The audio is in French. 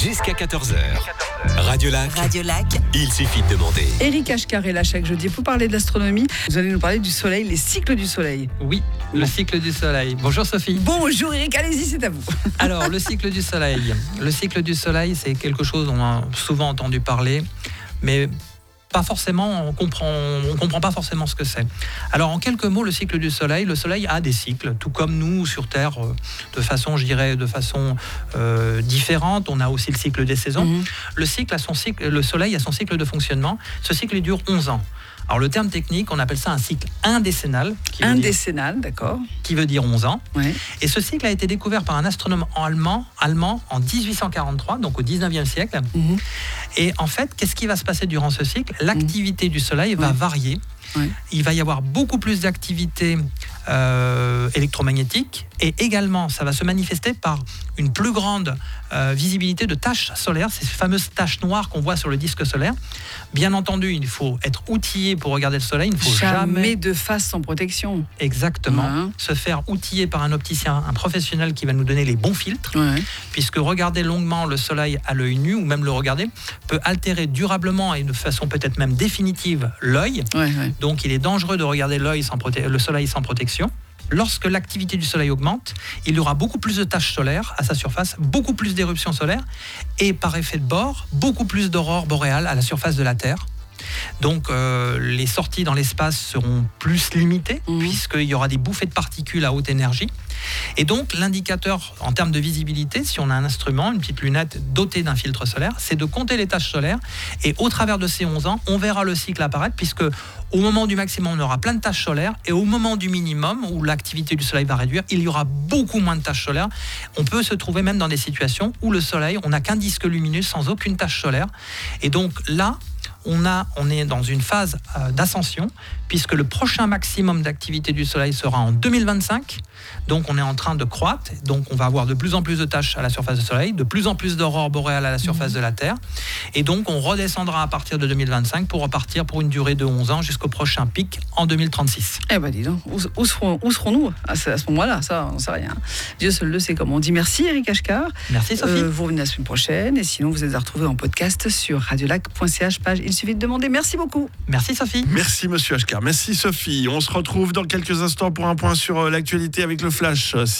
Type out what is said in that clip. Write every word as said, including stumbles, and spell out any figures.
Jusqu'à quatorze heures. Radio Lac. Radio Lac. Il suffit de demander. Éric Ashkar est là chaque jeudi pour parler d'astronomie. Vous allez nous parler du soleil, les cycles du soleil. Oui, le cycle du soleil. Bonjour Sophie. Bonjour Éric, allez-y, c'est à vous. Alors, le cycle du soleil. Le cycle du soleil, c'est quelque chose dont on a souvent entendu parler, mais pas forcément, on comprend, on comprend pas forcément ce que c'est. Alors, en quelques mots, le cycle du soleil, le soleil a des cycles, tout comme nous sur Terre, de façon, je dirais, de façon euh, différente. On a aussi le cycle des saisons. Mmh. Le cycle a son cycle, le soleil a son cycle de fonctionnement. Ce cycle, il dure onze ans. Alors, le terme technique, on appelle ça un cycle indécennal. Indécennal, d'accord. Qui veut dire onze ans. Ouais. Et ce cycle a été découvert par un astronome allemand, allemand en dix-huit cent quarante-trois, donc au dix-neuvième siècle. Mmh. Et en fait, qu'est-ce qui va se passer durant ce cycle ? L'activité mmh. du soleil va ouais. varier. Ouais. Il va y avoir beaucoup plus d'activité euh, électromagnétique et également, ça va se manifester par une plus grande euh, visibilité de taches solaires, ces fameuses taches noires qu'on voit sur le disque solaire. Bien entendu, il faut être outillé pour regarder le soleil. Il ne faut jamais, jamais de face sans protection. Exactement. Ouais. Se faire outiller par un opticien, un professionnel qui va nous donner les bons filtres, ouais. puisque regarder longuement le soleil à l'œil nu, ou même le regarder, peut altérer durablement et de façon peut-être même définitive l'œil. Ouais, ouais. Donc il est dangereux de regarder l'œil sans proté- le soleil sans protection. Lorsque l'activité du soleil augmente, il y aura beaucoup plus de taches solaires à sa surface, beaucoup plus d'éruptions solaires et par effet de bord, beaucoup plus d'aurores boréales à la surface de la Terre. Donc euh, les sorties dans l'espace seront plus limitées mmh. puisqu'il y aura des bouffées de particules à haute énergie. Et donc l'indicateur en termes de visibilité, si on a un instrument, une petite lunette dotée d'un filtre solaire, c'est de compter les taches solaires et au travers de ces onze ans, on verra le cycle apparaître puisque au moment du maximum, on aura plein de taches solaires et au moment du minimum, où l'activité du soleil va réduire, il y aura beaucoup moins de taches solaires. On peut se trouver même dans des situations où le soleil, on n'a qu'un disque lumineux sans aucune tache solaire. Et donc là, On, a, on est dans une phase euh, d'ascension, puisque le prochain maximum d'activité du Soleil sera en deux mille vingt-cinq. Donc on est en train de croître, donc on va avoir de plus en plus de taches à la surface du Soleil, de plus en plus d'aurores boréales à la surface mmh. de la Terre. Et donc on redescendra à partir de deux mille vingt-cinq pour repartir pour une durée de onze ans jusqu'au prochain pic en deux mille trente-six. Eh ben dis donc, où, où, serons, où serons-nous à ce, à ce moment-là ? Ça, on ne sait rien. Dieu seul le sait, comme on dit. Merci Éric Ashkar. Merci Sophie. Euh, vous revenez la semaine prochaine, et sinon vous êtes à retrouver en podcast sur radiolac point c h, page Il suffit de demander. Merci beaucoup. Merci Sophie. Merci Monsieur Ashkar. Merci Sophie. On se retrouve dans quelques instants pour un point sur l'actualité avec le Flash.